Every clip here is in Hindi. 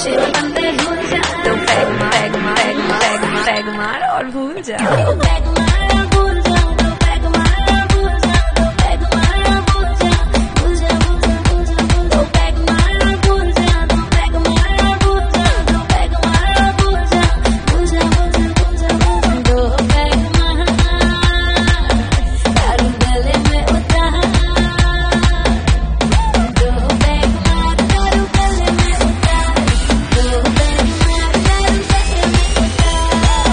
नशे में बंदे भूल जा, तो पैग मार और भूल जा। पैग मार और भूल जा, तो पैग मार और भूल जा, तो पैग मार और भूल जा, भूल जा, भूल जा, भूल जा, तो पैग मार और भूल जा, तो पैग मार और भूल जा, तो पैग मार और भूल जा, भूल जा, भूल जा, भूल जा, दो पैग मार दारू गले में उतार, दो पैग मार दारू गले में उतार, दो पैग मार दारू गले में उतार।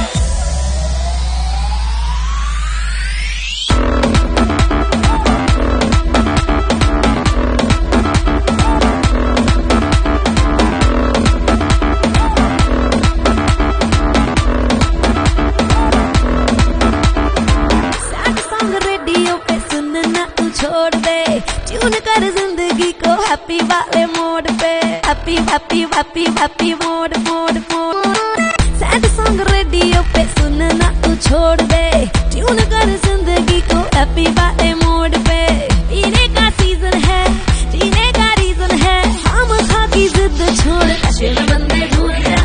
रेडियो पे सुनना तू छोड़ दे, ट्यून कर जिंदगी को हैप्पी वाले मोड पे, happy happy happy happy mode mode mode. Sad song radio पे सुनना तू छोड़ दे, ट्यून कर जिंदगी को हैप्पी वाले मोड पे। पीने का सीजन है, जीने का रीजन है, हम खा की जिद छोड़, नशे में बंदे भूल जा।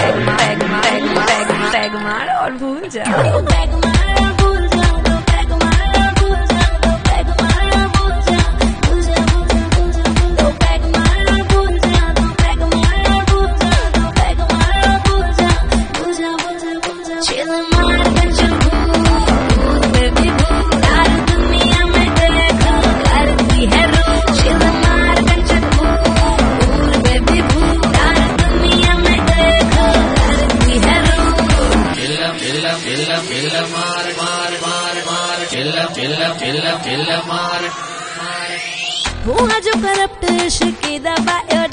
पैग मार और भूल जा, पैग मार और भूल जा, तो पैग मार और भूल जा, तो पैग मार और भूल जा, भूल जा, भूल जा, भूल जा, तो पैग मार और भूल जा, तो पैग मार और भूल जा, तो पैग मार और भूल जा, भूल जा, भूल जा, भूल जा। चिल मार टेंशन भूल बेबी भूल, सारी दुनिया में देखो करती है रूल। चिल मार टेंशन भूल बेबी भूल, सारी दुनिया में देखो करती है रूल। मार वो है जो करप्ट इश्क की दवाई